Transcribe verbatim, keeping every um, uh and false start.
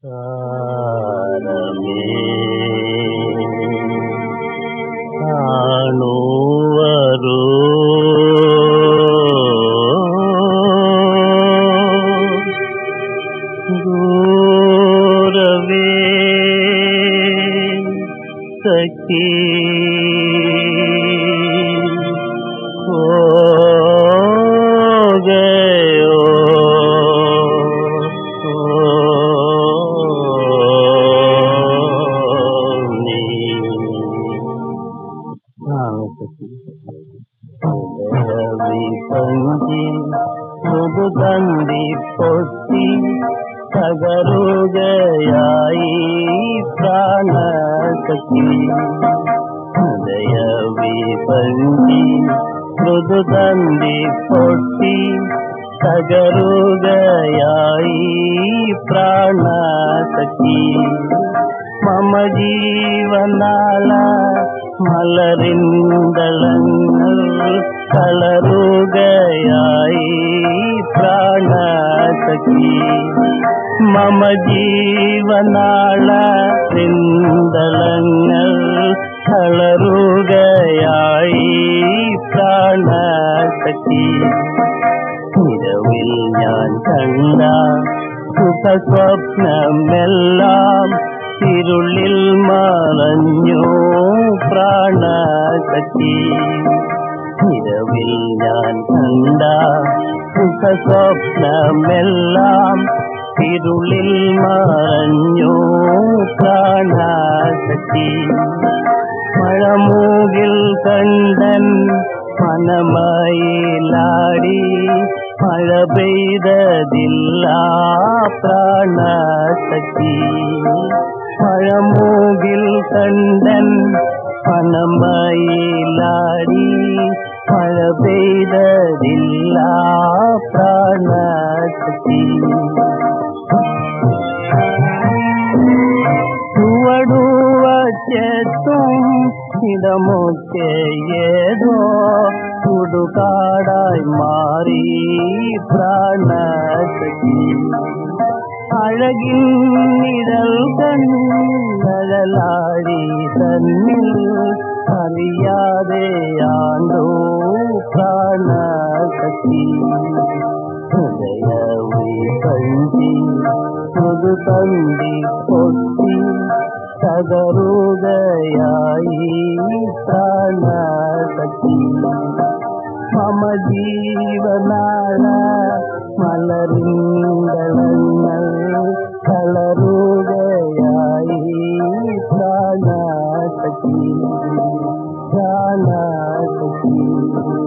താരമേ കാണുവരൂ ദൂരവേ സഖി पंजी मृदुगंधी पोती सगरु गयाई प्राण सखी हृदयवी पंजी मृदुगंधी पोती सगरु गयाई प्राण सखी मम जीवनाल മലരിന്തളങ്ങൾ കളറുകയായി പ്രാണസഖി മമ ജീവനാള റിന്തളങ്ങൾ കളറുകയായി പ്രാണസഖി നിരവിൽ ഞാൻ കണ്ട സുഖസ്വപ്നമെല്ലാം ഇരുളിൽ മറഞ്ഞു പ്രാണസഖി നിരവിൽ ഞാൻ കണ്ട സുഖസ്വപ്നമെല്ലാം ഇരുളിൽ മറഞ്ഞു പ്രാണസഖി മഴമൂകിൽ കണ്ടൻ മനമയിലാടി മഴ പെയ്തതില്ല പ്രാണസഖി മഴമൂകിൽ കണ്ടൻ മനമയിലാടി മഴ പെയ്തതില്ല പ്രാണസഖി ചുവടുവച്ചെത്തും ഇടമൊക്കെ ഏതോ ചുടുകാടായി മാറി പ്രാണസഖി അഴകിൻ നിഴൽ കണ്ണഴലാടി തന്നിൽ അറിയാതെ ആണ്ടോ പ്രാണസഖി ഹൃദയവി പഞ്ചി മൃദുതന്തി പൊട്ടി തകരുകയായി പ്രാണസഖി മമ ജീവനാള മലരിന്തളങ്ങൾ കളറുകയായി പ്രാണസഖി പ്രാണസഖി